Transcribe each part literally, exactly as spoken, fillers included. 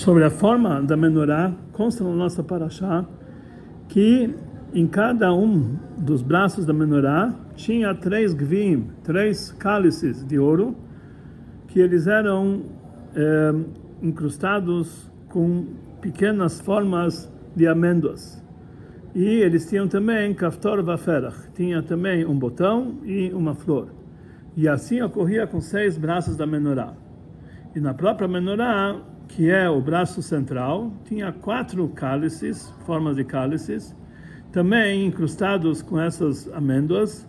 Sobre a forma da menorá, consta na nossa paraxá que em cada um dos braços da menorá tinha três gvim, três cálices de ouro, que eles eram é, incrustados com pequenas formas de amêndoas. E eles tinham também kaftor vaferach, tinha também um botão e uma flor. E assim ocorria com seis braços da menorá. E na própria menorá, que é o braço central, tinha quatro cálices, formas de cálices, também incrustados com essas amêndoas,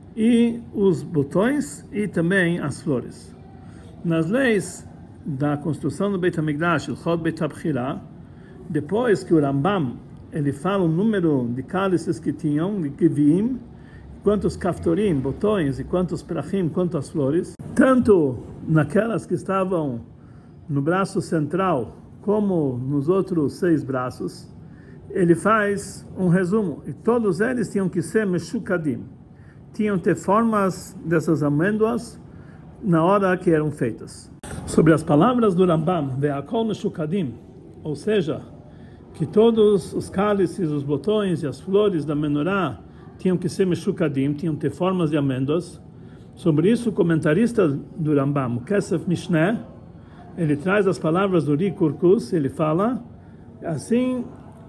e os botões e também as flores. Nas leis da construção do Beit HaMikdash, o Chod Beit HaBchira, depois que o Rambam ele fala o número de cálices que tinham, de Givim, quantos kaftorim, botões, e quantos prachim, quantas flores, tanto naquelas que estavam no braço central, como nos outros seis braços, ele faz um resumo, e todos eles tinham que ser meshukadim, tinham que ter formas dessas amêndoas na hora que eram feitas. Sobre as palavras do Rambam, ve'akol meshukadim, ou seja, que todos os cálices, os botões e as flores da menorá tinham que ser meshukadim, tinham que ter formas de amêndoas. Sobre isso, o comentarista do Rambam, o Kesef Mishneh, ele traz as palavras do Ri Kurkus, ele fala, assim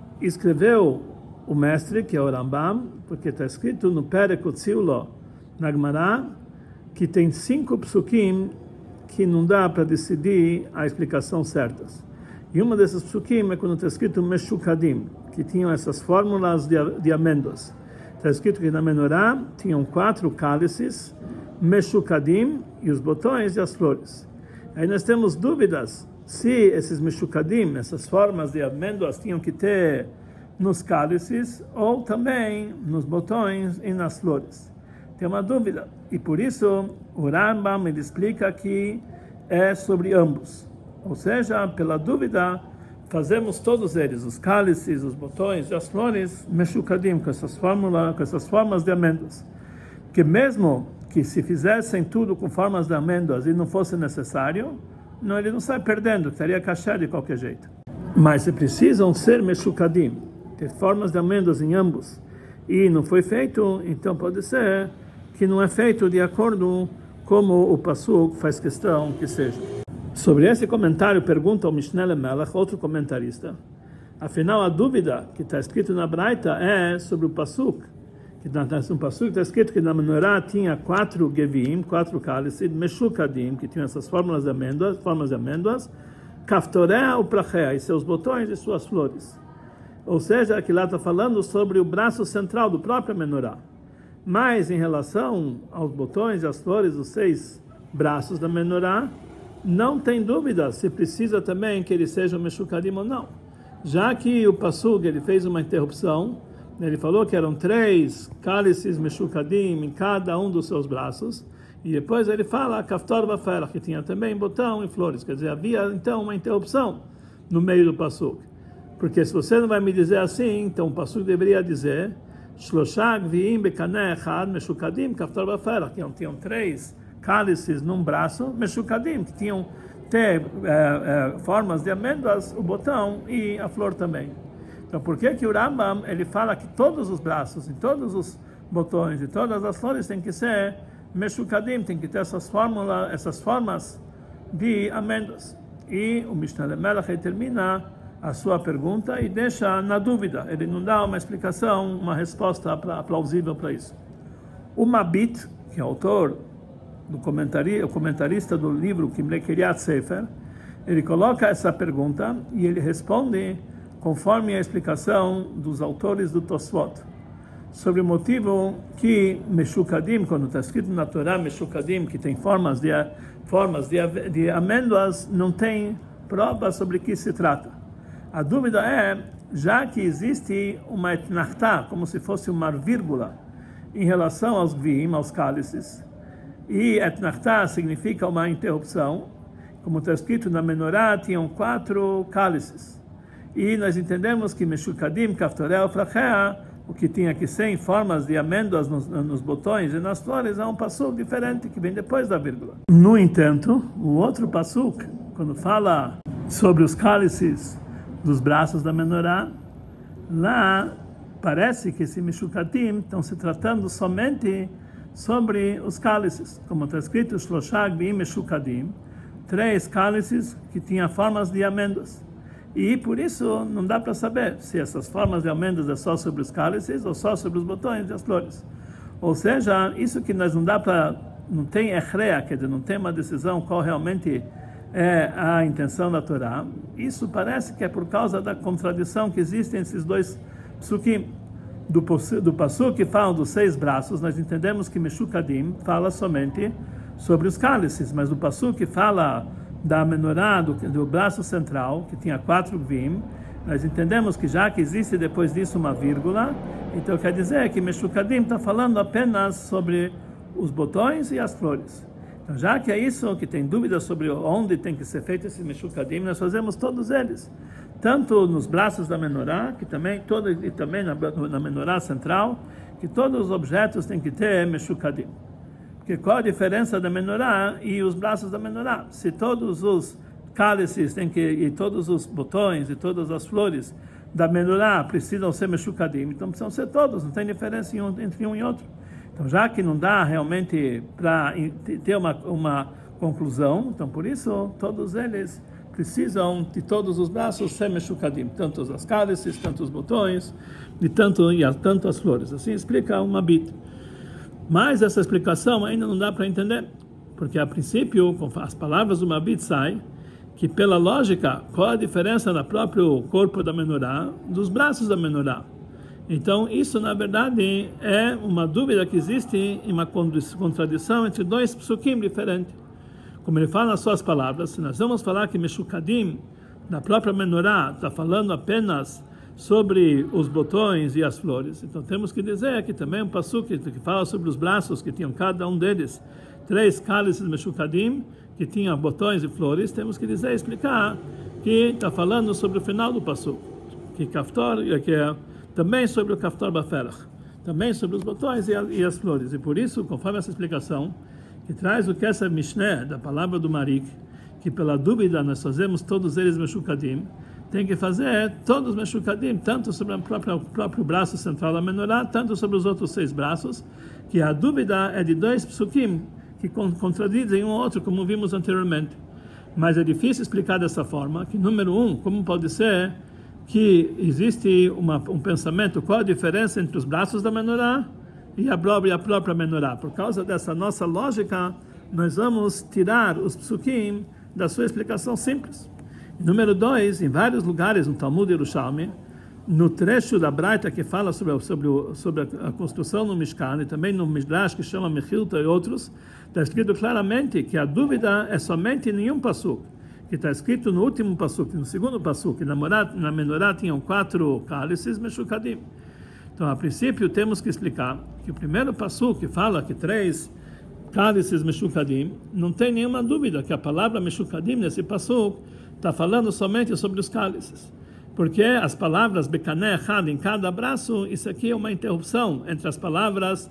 escreveu o mestre, que é o Rambam, porque está escrito no Perek Utziulo, na Gemara, que tem cinco psukim que não dá para decidir a explicação certas. E uma dessas psukim é quando está escrito Meshukadim, que tinham essas fórmulas de, de amêndoas. Está escrito que na menorá tinham quatro cálices, Meshukadim, e os botões e as flores. Aí nós temos dúvidas se esses meshukadim, essas formas de amêndoas, tinham que ter nos cálices ou também nos botões e nas flores. Tem uma dúvida. E por isso o Rambam ele explica que é sobre ambos. Ou seja, pela dúvida, fazemos todos eles, os cálices, os botões e as flores, meshukadim, com essas fórmulas, com essas formas de amêndoas. Que mesmo que se fizessem tudo com formas de amêndoas e não fosse necessário, não, ele não sai perdendo, estaria kasher de qualquer jeito. Mas se precisam ser meshukadim, ter formas de amêndoas em ambos, e não foi feito, então pode ser que não é feito de acordo como o Pasuk faz questão que seja. Sobre esse comentário, pergunta o Mishneh Lemelech, outro comentarista. Afinal, a dúvida que está escrito na Braita é sobre o Pasuk, que no Pasuk está escrito que na menorá tinha quatro gevim, quatro cálices, meshukadim, que tinham essas fórmulas de amêndoas, formas de amêndoas, kaftoré o prachea, e seus botões e suas flores. Ou seja, aqui lá está falando sobre o braço central do próprio menorá. Mas em relação aos botões e às flores, os seis braços da menorá, não tem dúvida se precisa também que eles sejam meshukadim ou não. Já que o Pasuk ele fez uma interrupção, ele falou que eram três cálices meshukadim em cada um dos seus braços, e depois ele fala kaftor vaferach, que tinha também botão e flores. Quer dizer, havia então uma interrupção no meio do pasuk. Porque se você não vai me dizer assim, então o pasuk deveria dizer shlosha gviim bekaneh echad meshukadim kaftor vaferach, que tinham três cálices num braço meshukadim, que tinham ter, é, é, formas de amêndoas, o botão e a flor também. Então, por que que o Rambam ele fala que todos os braços, e todos os botões, e todas as flores têm que ser meshukadim, tem que ter essas fórmulas, essas formas de amêndoas? E o Mishneh Lemelech termina a sua pergunta e deixa na dúvida. Ele não dá uma explicação, uma resposta pra, plausível para isso. O Mabit, que é autor do comentarista, o comentarista do livro Kimlei Kiryat Sefer, ele coloca essa pergunta e ele responde conforme a explicação dos autores do Tosfot, sobre o motivo que meshukadim, quando está escrito na Torá meshukadim, que tem formas de formas de, de amêndoas, não tem prova sobre o que se trata. A dúvida é, já que existe uma etnachtá, como se fosse uma vírgula, em relação aos gvim, aos cálices, e etnachtá significa uma interrupção, como está escrito na menorá, tinham quatro cálices. E nós entendemos que meshukadim, kaftoré, frachea, o que tinha que ser em formas de amêndoas nos, nos botões e nas flores, é um pasuk diferente que vem depois da vírgula. No entanto, o outro pasuk, quando fala sobre os cálices dos braços da menorá, lá parece que esse Meshukadim estão se tratando somente sobre os cálices, como está escrito, Shloshah Gviim Meshukadim, três cálices que tinham formas de amêndoas. E por isso não dá para saber se essas formas de amêndoas é só sobre os cálices ou só sobre os botões e as flores. Ou seja, isso que nós não dá para, não tem echrea, quer dizer, não tem uma decisão qual realmente é a intenção da Torá. Isso parece que é por causa da contradição que existe entre esses dois psukim. Do, do pasuk que fala dos seis braços, nós entendemos que Meshukadim fala somente sobre os cálices, mas o pasuk que fala da menorá, do, do braço central, que tinha quatro gvim, nós entendemos que já que existe depois disso uma vírgula, então quer dizer que Meshukadim está falando apenas sobre os botões e as flores. Então, já que é isso, que tem dúvidas sobre onde tem que ser feito esse Meshukadim, nós fazemos todos eles, tanto nos braços da menorá, que também todo, e também na, na menorá central, que todos os objetos têm que ter Meshukadim. Porque qual a diferença da menorá e os braços da menorá? Se todos os cálices têm que, e todos os botões e todas as flores da menorá precisam ser Meshukadim, então precisam ser todos, não tem diferença entre um e outro. Então, já que não dá realmente para ter uma, uma conclusão, então por isso todos eles precisam de todos os braços ser Meshukadim, tanto as cálices, tanto os botões e tanto, e tanto as flores. Assim explica uma bit. Mas essa explicação ainda não dá para entender, porque a princípio, com as palavras do Mabit sai que pela lógica, qual a diferença no próprio corpo da menorá dos braços da menorá? Então, isso na verdade é uma dúvida que existe em uma contradição entre dois psukim diferentes. Como ele fala nas suas palavras, se nós vamos falar que Meshukadim, na própria menorá, está falando apenas sobre os botões e as flores, então temos que dizer que também um pasuk que fala sobre os braços, que tinham cada um deles três cálices Meshukadim, que tinham botões e flores, temos que dizer, explicar, que está falando sobre o final do pasuk, que Kaftor, que é também sobre o Kaftor Baferach, também sobre os botões e, a, e as flores. E por isso, conforme essa explicação, que traz o que essa Mishneh, da palavra do Marik, que pela dúvida nós fazemos todos eles Meshukadim, tem que fazer todos Meshukadim, tanto sobre o próprio, próprio braço central da menorá, tanto sobre os outros seis braços, que a dúvida é de dois psukim, que contradizem um ao outro, como vimos anteriormente. Mas é difícil explicar dessa forma, que número um, como pode ser que existe uma, um pensamento, qual a diferença entre os braços da menorá e a própria, a própria menorá. Por causa dessa nossa lógica, nós vamos tirar os psukim da sua explicação simples. Número dois, em vários lugares no Talmud Yerushalmi, no trecho da Braita que fala sobre, sobre, sobre a construção no Mishkan, e também no Midrash que chama Mechilta e outros, está escrito claramente que a dúvida é somente em nenhum pasuk, que está escrito no último pasuk, no segundo pasuk, que na, na menorá tinham quatro cálices Meshukadim. Então, a princípio, temos que explicar que o primeiro pasuk que fala que três cálices Meshukadim, não tem nenhuma dúvida que a palavra Meshukadim nesse pasuk está falando somente sobre os cálices. Porque as palavras Bekané Echad em cada braço, isso aqui é uma interrupção entre as palavras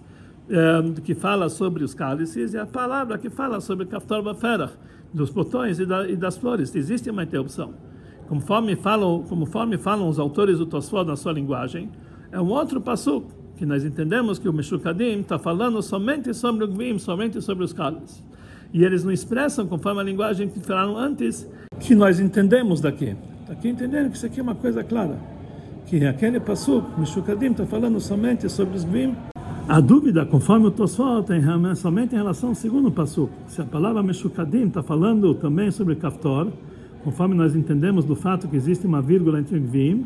eh, que fala sobre os cálices e a palavra que fala sobre Kaftor Baferach, dos botões e, da, e das flores. Existe uma interrupção. Conforme falam, conforme falam os autores do Tosfot na sua linguagem, é um outro pasuk, que nós entendemos que o Meshukadim está falando somente sobre o Gvim, somente sobre os cálices. E eles não expressam, conforme a linguagem que falaram antes, que nós entendemos daqui. Aqui entendendo que isso aqui é uma coisa clara, que aquele pasuk, Meshukadim, está falando somente sobre os Gvim. A dúvida, conforme o Tosfot, é somente em relação ao segundo pasuk. Se a palavra Meshukadim está falando também sobre Kaftor, conforme nós entendemos do fato que existe uma vírgula entre Gvim,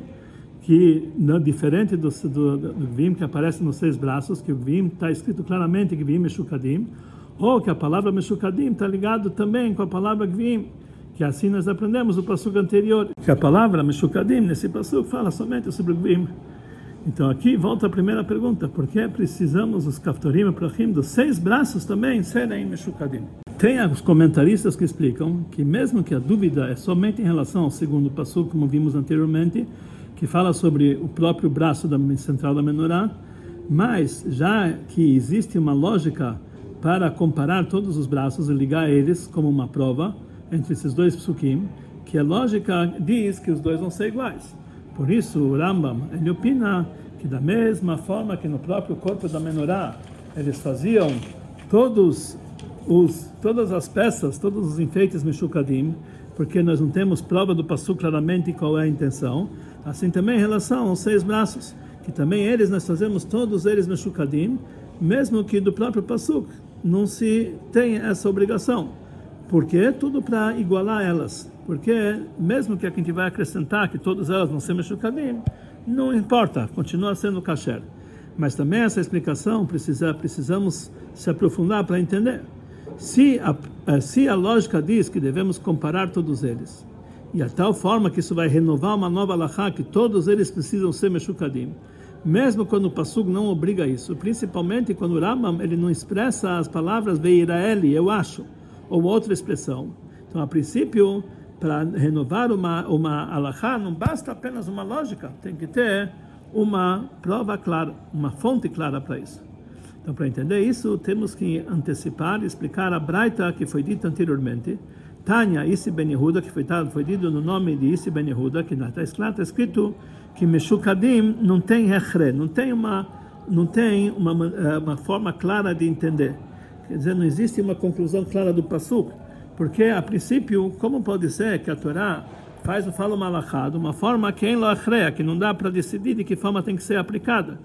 que não, diferente do, do, do Gvim que aparece nos seis braços, que o Gvim está escrito claramente Gvim Meshukadim, ou que a palavra Meshukadim está ligado também com a palavra Gvim, que assim nós aprendemos no pasuk anterior, que a palavra Meshukadim nesse pasuk fala somente sobre o Gvim. Então aqui volta a primeira pergunta, por que precisamos os Kaftorim e Prachim dos seis braços também serem Meshukadim? Tem os comentaristas que explicam que mesmo que a dúvida é somente em relação ao segundo pasuk, como vimos anteriormente, que fala sobre o próprio braço da central da menorá, mas já que existe uma lógica para comparar todos os braços e ligar eles como uma prova entre esses dois psukim, que a lógica diz que os dois vão ser iguais. Por isso, o Rambam, ele opina que da mesma forma que no próprio corpo da menorá, eles faziam todos os, todas as peças, todos os enfeites meshukadim, porque nós não temos prova do Passuk claramente qual é a intenção, assim também em relação aos seis braços, que também eles, nós fazemos todos eles meshukadim, mesmo que do próprio Passuk não se tem essa obrigação. Porque tudo para igualar elas. Porque mesmo que a gente vai acrescentar que todas elas vão ser meshukadim, não importa, continua sendo kasher. Mas também essa explicação precisa, precisamos se aprofundar para entender. Se a, se a lógica diz que devemos comparar todos eles, e a tal forma que isso vai renovar uma nova halachá, que todos eles precisam ser meshukadim, mesmo quando o Passuk não obriga isso, principalmente quando o Rambam ele não expressa as palavras veiraeli, eu acho, ou outra expressão. Então, a princípio, para renovar uma uma halachá, não basta apenas uma lógica, tem que ter uma prova clara, uma fonte clara para isso. Então, para entender isso, temos que antecipar e explicar a braita que foi dita anteriormente, Tanya Isi Ben Yehuda, que foi, foi dito no nome de Isi Ben Yehuda, que está escrito, escrito que meshukadim não tem hechre, não tem uma não tem uma uma forma clara de entender. Quer dizer, não existe uma conclusão clara do Passuk, porque a princípio, como pode ser que a Torá faz o falo malachá de uma forma que em loachrea, que não dá para decidir de que forma tem que ser aplicada,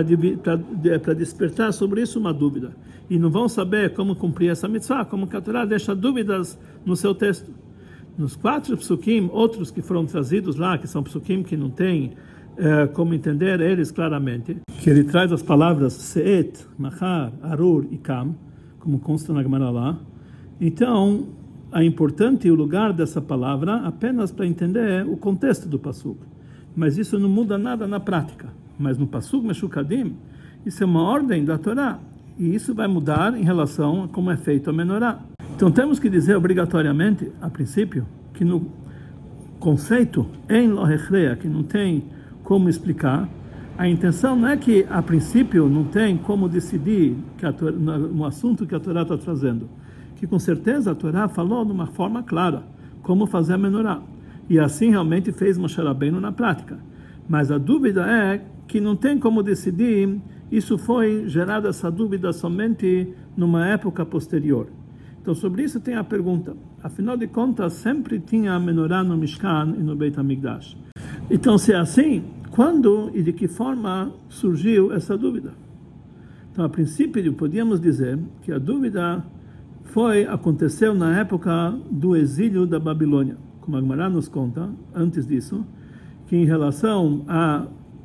para despertar sobre isso uma dúvida. E não vão saber como cumprir essa mitzvah, como que a Torá deixa dúvidas no seu texto. Nos quatro psukim, outros que foram trazidos lá, que são psukim que não tem eh, como entender eles claramente, que ele traz as palavras seet, machar, arur e kam, como consta na Gemara lá. Então, é importante o lugar dessa palavra apenas para entender o contexto do Passuk. Mas isso não muda nada na prática. Mas no Passuk meshukadim, isso é uma ordem da Torá. E isso vai mudar em relação a como é feito a menorá. Então temos que dizer obrigatoriamente, a princípio, que no conceito em lohechrea, que não tem como explicar, a intenção não é que a princípio não tem como decidir que a Torá, no assunto que a Torá está trazendo, que com certeza a Torá falou de uma forma clara como fazer a menorá. E assim realmente fez Moshe Rabbeinu na prática. Mas a dúvida é que não tem como decidir, isso foi gerada essa dúvida somente numa época posterior. Então, sobre isso tem a pergunta. Afinal de contas, sempre tinha a menorá no Mishkan e no Beit HaMikdash. Então, se é assim, quando e de que forma surgiu essa dúvida? Então, a princípio, podíamos dizer que a dúvida foi, aconteceu na época do exílio da Babilônia. Como a Gemara nos conta, antes disso, que em relação a,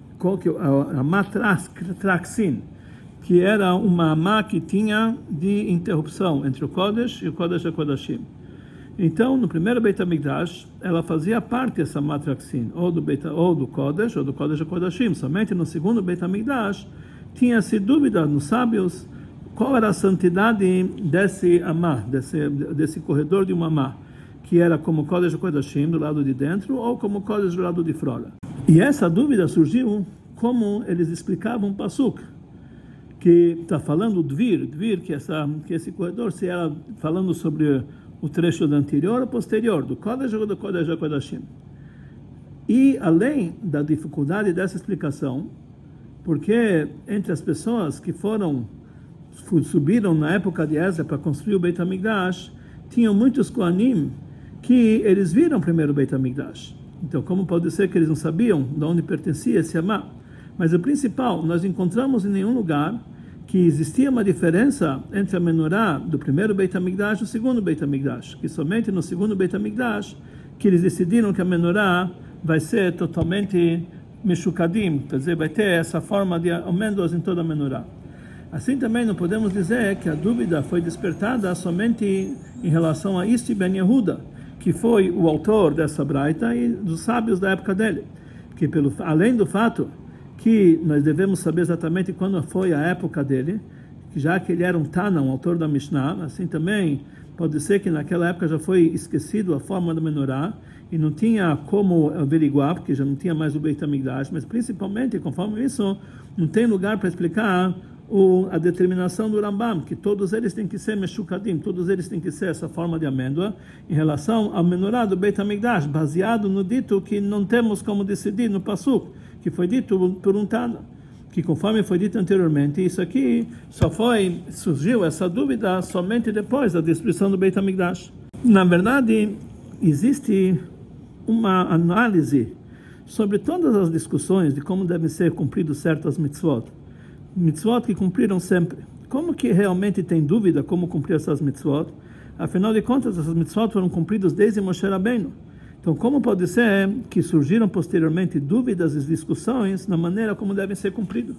a, a matraxin, que era uma má que tinha de interrupção entre o Kodesh e o Kodesh HaKodashim. Então, no primeiro Beit HaMikdash, ela fazia parte dessa matraxin, ou do, Beit, ou do Kodesh, ou do Kodesh HaKodashim. Somente no segundo Beit HaMikdash, tinha-se dúvida nos sábios qual era a santidade desse amá, desse, desse corredor de uma amá, que era como Kodesh HaKodashim do lado de dentro, ou como Kodesh do lado de fora. E essa dúvida surgiu como eles explicavam o Passuk, que está falando Dvir, Dvir, que, essa, que esse corredor, se era falando sobre o trecho do anterior ou posterior, do Kodesh ou do Kodesh HaKodashim. E além da dificuldade dessa explicação, porque entre as pessoas que foram, subiram na época de Ezra para construir o Beit HaMikdash, tinham muitos Kohanim que eles viram primeiro o Beit HaMikdash. Então, como pode ser que eles não sabiam de onde pertencia esse amá? Mas o principal, nós encontramos em nenhum lugar que existia uma diferença entre a menorá do primeiro Beit HaMikdash e o segundo Beit HaMikdash, que somente no segundo Beit HaMikdash que eles decidiram que a menorá vai ser totalmente meshukadim, quer dizer, vai ter essa forma de amêndoas em toda a menorá. Assim também não podemos dizer que a dúvida foi despertada somente em relação a Isi Ben Yehuda, que foi o autor dessa braita e dos sábios da época dele, que pelo, além do fato que nós devemos saber exatamente quando foi a época dele, já que ele era um Tana, um autor da Mishnah, assim também pode ser que naquela época já foi esquecido a forma da menorá e não tinha como averiguar, porque já não tinha mais o Beit HaMikdash, mas principalmente, conforme isso, não tem lugar para explicar o, a determinação do Rambam, que todos eles têm que ser meshukadim, todos eles têm que ser essa forma de amêndoa, em relação ao menorá do Beit HaMikdash, baseado no dito que não temos como decidir no Pasuk, que foi dito por um Tana, que conforme foi dito anteriormente, isso aqui só foi, surgiu essa dúvida somente depois da destruição do Beit HaMikdash. Na verdade, existe uma análise sobre todas as discussões de como devem ser cumpridos certas mitzvot, mitzvot que cumpriram sempre. Como que realmente tem dúvida como cumprir essas mitzvot? Afinal de contas, essas mitzvot foram cumpridas desde Moshe Rabbeinu. Então, como pode ser que surgiram posteriormente dúvidas e discussões na maneira como devem ser cumpridos?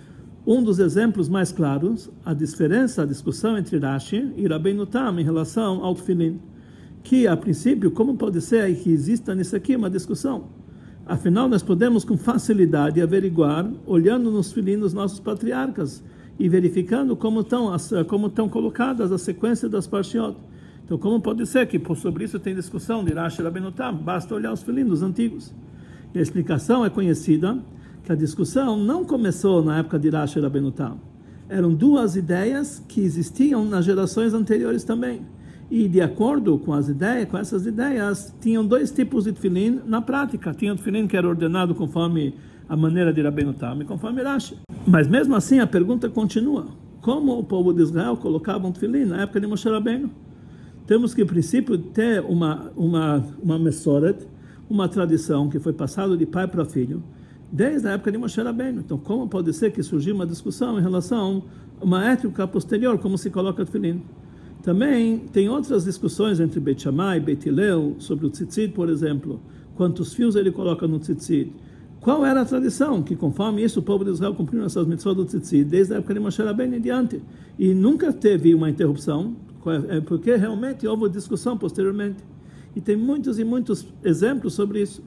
Um dos exemplos mais claros, a diferença, a discussão entre Rashi e Rabbeinu Tam em relação ao Tefilin, que, a princípio, como pode ser que exista nisso aqui uma discussão? Afinal, nós podemos com facilidade averiguar, olhando nos Tefilin dos nossos patriarcas e verificando como estão, como estão colocadas a sequência das parshiot. Então, como pode ser que sobre isso tem discussão de Rashi e Rabbeinu Tam? Basta olhar os Tefilin dos antigos. E a explicação é conhecida, que a discussão não começou na época de Rashi e Rabbeinu Tam. Eram duas ideias que existiam nas gerações anteriores também. E de acordo com as ideias, com essas ideias, tinham dois tipos de Tefilin na prática. Tinha o Tefilin que era ordenado conforme a maneira de Rabbeinu Tam e conforme Rashi. Mas mesmo assim a pergunta continua. Como o povo de Israel colocava um Tefilin na época de Moshe Rabbeinu? Temos que, em princípio, ter uma, uma, uma mesoret, uma tradição que foi passada de pai para filho, desde a época de Moshe Rabbeinu. Então, como pode ser que surgiu uma discussão em relação a uma ética posterior, como se coloca Tefilin? Também tem outras discussões entre Beit Shammai e Beit Hillel, sobre o tzitzit, por exemplo, quantos fios ele coloca no tzitzit. Qual era a tradição? Que conforme isso o povo de Israel cumpriu essas mitzvot do tzitzit, desde a época de Moshe Rabbeinu em diante. E nunca teve uma interrupção, porque realmente houve discussão posteriormente. E tem muitos e muitos exemplos sobre isso.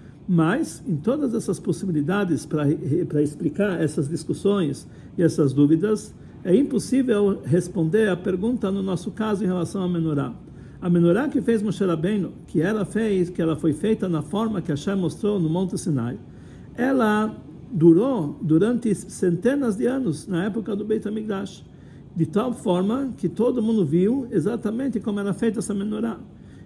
Mas, em todas essas possibilidades para para explicar essas discussões e essas dúvidas, é impossível responder a pergunta no nosso caso em relação à menorá. A menorá que fez Moshe Rabbeinu, que ela fez, que ela foi feita na forma que Hashem mostrou no Monte Sinai, ela durou durante centenas de anos na época do Beit HaMikdash, de tal forma que todo mundo viu exatamente como era feita essa menorá.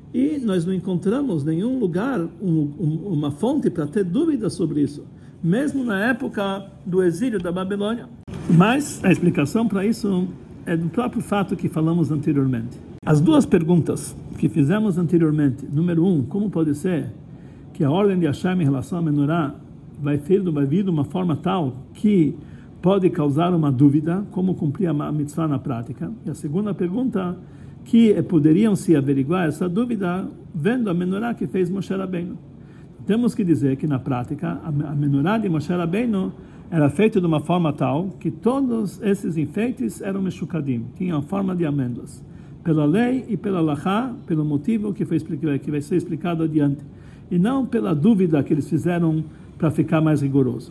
E nós não encontramos nenhum lugar, um, um, uma fonte para ter dúvidas sobre isso, mesmo na época do exílio da Babilônia. Mas a explicação para isso é do próprio fato que falamos anteriormente. As duas perguntas que fizemos anteriormente, número um, como pode ser que a ordem de Hashem em relação à menorá vai vir, vai vir de uma forma tal que pode causar uma dúvida, como cumprir a mitzvah na prática? E a segunda pergunta, que poderiam se averiguar essa dúvida vendo a menorá que fez Moshe Rabbeinu. Temos que dizer que na prática a menorá de Moshe Rabbeinu era feita de uma forma tal que todos esses enfeites eram meshukadim, tinham a forma de amêndoas, pela lei e pela halachá, pelo motivo que, foi, que vai ser explicado adiante, e não pela dúvida que eles fizeram para ficar mais rigoroso.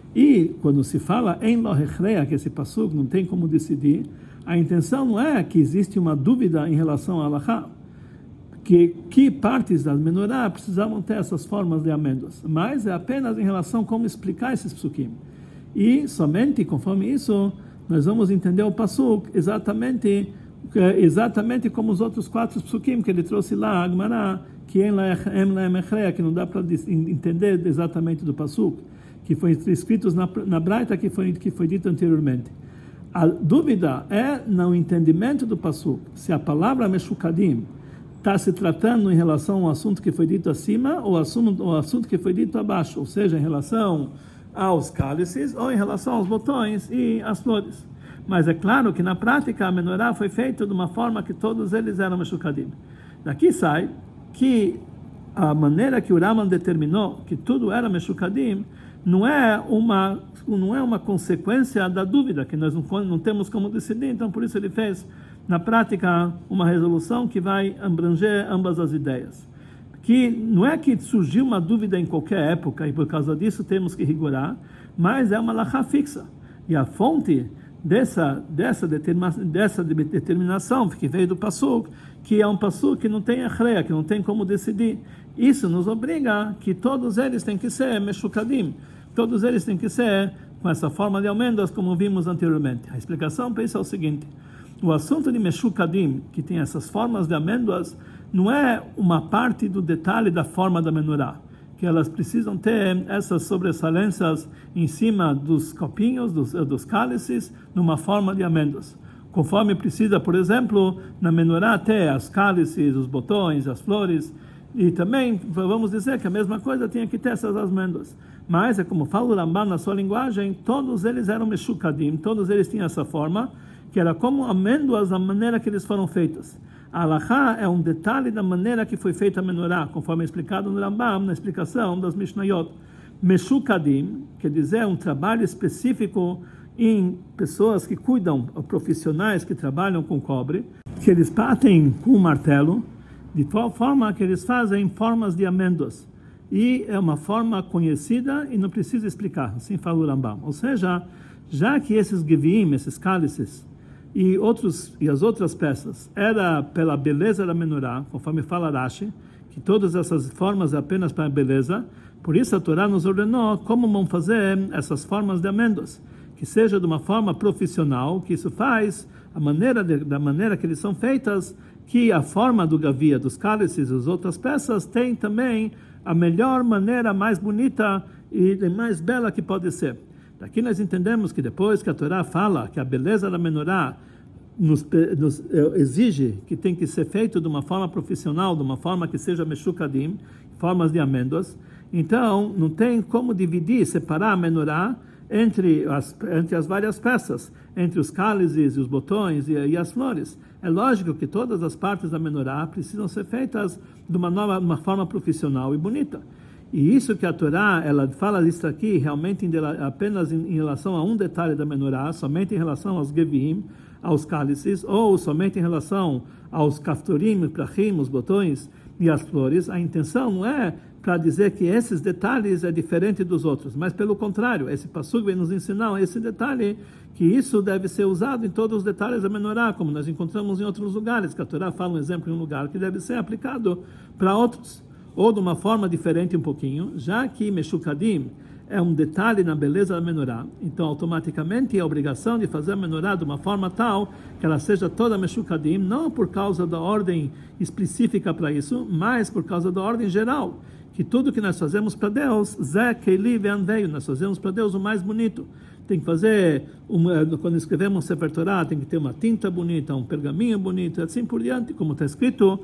E quando se fala em lohechreia, que esse pasuk não tem como decidir, a intenção não é que existe uma dúvida em relação à halachá, que, que partes da menorá precisavam ter essas formas de amêndoas, mas é apenas em relação a como explicar esses psukim. E somente conforme isso nós vamos entender o pasuk exatamente exatamente como os outros quatro psukim que ele trouxe lá, a Gemara, que que não dá para entender exatamente do pasuk, que foi escritos na, na Braita, que foi que foi dito anteriormente. A dúvida é no entendimento do pasuk, se a palavra meshukadim está se tratando em relação ao assunto que foi dito acima ou assunto, o assunto que foi dito abaixo, ou seja, em relação aos cálices ou em relação aos botões e às flores. Mas é claro que na prática a menorá foi feita de uma forma que todos eles eram meshukadim. Daqui sai que a maneira que o Raman determinou que tudo era meshukadim não é uma não é uma consequência da dúvida que nós não, não temos como decidir. Então por isso ele fez na prática uma resolução que vai abranger ambas as ideias, que não é que surgiu uma dúvida em qualquer época e por causa disso temos que rigorar, mas é uma halachá fixa. E a fonte dessa, dessa, determina, dessa determinação que veio do pasuk, que é um pasuk que não tem achreia, que não tem como decidir. Isso nos obriga que todos eles têm que ser meshukadim, todos eles têm que ser com essa forma de amêndoas, como vimos anteriormente. A explicação para isso é o seguinte: o assunto de Meshukadim, que tem essas formas de amêndoas, não é uma parte do detalhe da forma da menorá, que elas precisam ter essas sobressalências em cima dos copinhos, dos, dos cálices, numa forma de amêndoas. Conforme precisa, por exemplo, na menorá ter as cálices, os botões, as flores, e também, vamos dizer que a mesma coisa tinha que ter essas amêndoas. Mas, é como fala o Rambam na sua linguagem, todos eles eram meshukadim, todos eles tinham essa forma, que era como amêndoas da maneira que eles foram feitos. A halachá é um detalhe da maneira que foi feita a menorá, conforme é explicado no Rambam, na explicação das Mishnayot. Meshukadim, quer dizer, um trabalho específico em pessoas que cuidam, profissionais que trabalham com cobre, que eles batem com um martelo, de tal forma que eles fazem formas de amêndoas. E é uma forma conhecida e não precisa explicar, assim fala o Rambam. Ou seja, já que esses gevim, esses cálices, e, outros, e as outras peças, era pela beleza da menorá, conforme fala Rashi, que todas essas formas é apenas para a beleza, por isso a Torá nos ordenou como vão fazer essas formas de amêndoas, que seja de uma forma profissional, que isso faz a maneira de, da maneira que eles são feitas, que a forma do gavia, dos cálices e as outras peças tem também a melhor maneira, mais bonita e mais bela que pode ser. Daqui nós entendemos que depois que a Torá fala que a beleza da menorá nos, nos exige que tem que ser feito de uma forma profissional, de uma forma que seja meshukadim, formas de amêndoas, então não tem como dividir, separar a menorá entre as, entre as várias peças, entre os cálices e os botões e, e as flores. É lógico que todas as partes da menorá precisam ser feitas de uma, nova, uma forma profissional e bonita. E isso que a Torá, ela fala isso aqui realmente em, apenas em, em relação a um detalhe da menorá, somente em relação aos gevim, aos cálices, ou somente em relação aos kaftorim, prachim, os botões e as flores. A intenção não é para dizer que esses detalhes é diferente dos outros, mas pelo contrário, esse passuco vem nos ensinar esse detalhe, que isso deve ser usado em todos os detalhes da menorá, como nós encontramos em outros lugares, que a Torá fala um exemplo em um lugar que deve ser aplicado para outros, ou de uma forma diferente um pouquinho, já que meshukadim é um detalhe na beleza da menorá, então automaticamente é a obrigação de fazer a menorá de uma forma tal que ela seja toda meshukadim, não por causa da ordem específica para isso, mas por causa da ordem geral, que tudo que nós fazemos para Deus, Zé, Keili, Veanveio, nós fazemos para Deus o mais bonito. Tem que fazer, uma, quando escrevemos um Sefer Torah, tem que ter uma tinta bonita, um pergaminho bonito, e assim por diante, como está escrito,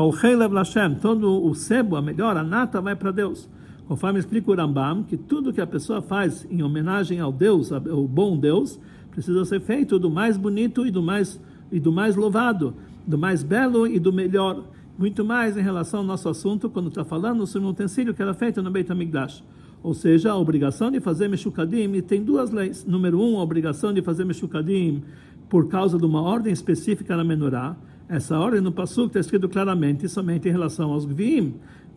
todo o sebo, a melhor, a nata vai para Deus. Conforme explica o Rambam, que tudo que a pessoa faz em homenagem ao Deus, ao bom Deus, precisa ser feito do mais bonito e do mais, e do mais louvado, do mais belo e do melhor. Muito mais em relação ao nosso assunto, quando está falando sobre um utensílio que era feito no Beit HaMikdash. Ou seja, a obrigação de fazer meshukadim tem duas leis. Número um, a obrigação de fazer meshukadim por causa de uma ordem específica na menorá. Essa ordem no Pasuk está escrito claramente somente em relação aos gvim,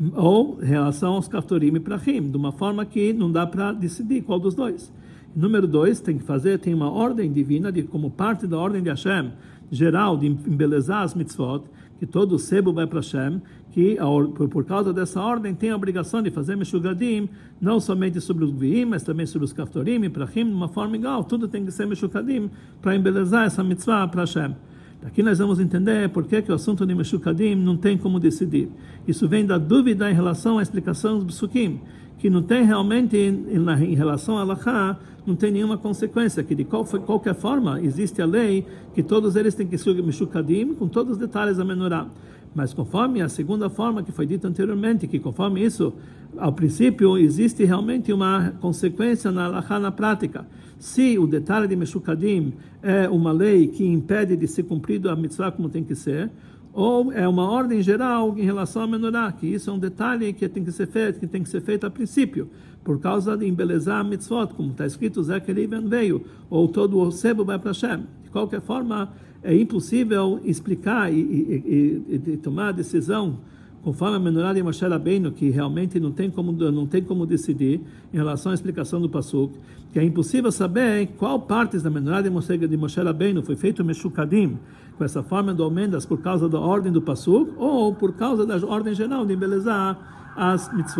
ou em relação aos kaftorim e prachim, de uma forma que não dá para decidir qual dos dois. Número dois, tem que fazer, tem uma ordem divina, de, como parte da ordem de Hashem, geral, de embelezar as mitzvot, que todo o sebo vai para Hashem, que por, por causa dessa ordem tem a obrigação de fazer meshukadim, não somente sobre os gvim, mas também sobre os kaftorim e prachim, de uma forma igual, tudo tem que ser meshukadim para embelezar essa mitzvah para Hashem. Aqui nós vamos entender por que, que o assunto de meshukadim não tem como decidir. Isso vem da dúvida em relação à explicação dos psukim, que não tem realmente, em, em relação a halachá, não tem nenhuma consequência, que de qual, qualquer forma existe a lei que todos eles têm que ser meshukadim com todos os detalhes da menorá. Mas conforme a segunda forma que foi dita anteriormente, que conforme isso, ao princípio, existe realmente uma consequência na halachá, na prática. Se o detalhe de meshukadim é uma lei que impede de ser cumprido a mitzvah como tem que ser, ou é uma ordem geral em relação à menorá, que isso é um detalhe que tem que ser feito, que tem que ser feito a princípio, por causa de embelezar a mitzvot, como está escrito, Zé Keili veio, ou todo o sebo vai para Hashem. De qualquer forma, é impossível explicar e, e, e, e tomar a decisão conforme a menorá de Moshe Rabbeinu, que realmente não tem como não tem como decidir em relação à explicação do Pasuk, que é impossível saber qual partes da menorá de Moshe, de Moshe Rabbeinu foi feito meshukadim, com essa forma de almendas por causa da ordem do Pasuk, ou por causa da ordem geral de embelezar as mitzvot.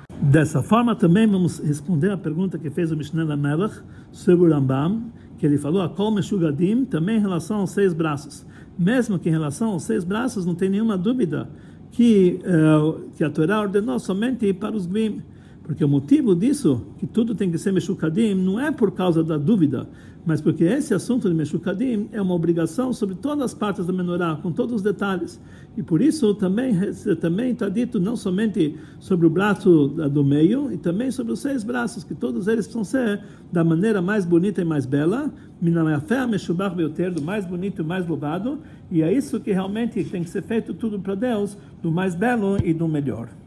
Dessa forma também vamos responder a pergunta que fez o Mishneh Lamelech sobre o Rambam, que ele falou, a Kol Meshugadim, também em relação aos seis braços. Mesmo que em relação aos seis braços, não tem nenhuma dúvida que, uh, que a Torá ordenou somente para os Gvim. Porque o motivo disso, que tudo tem que ser Meshukadim, não é por causa da dúvida, mas porque esse assunto de Meshukadim é uma obrigação sobre todas as partes da menorá, com todos os detalhes. E por isso também também está dito não somente sobre o braço do meio, e também sobre os seis braços, que todos eles precisam ser da maneira mais bonita e mais bela, do mais bonito e mais louvado, e é isso que realmente tem que ser feito tudo para Deus, do mais belo e do melhor.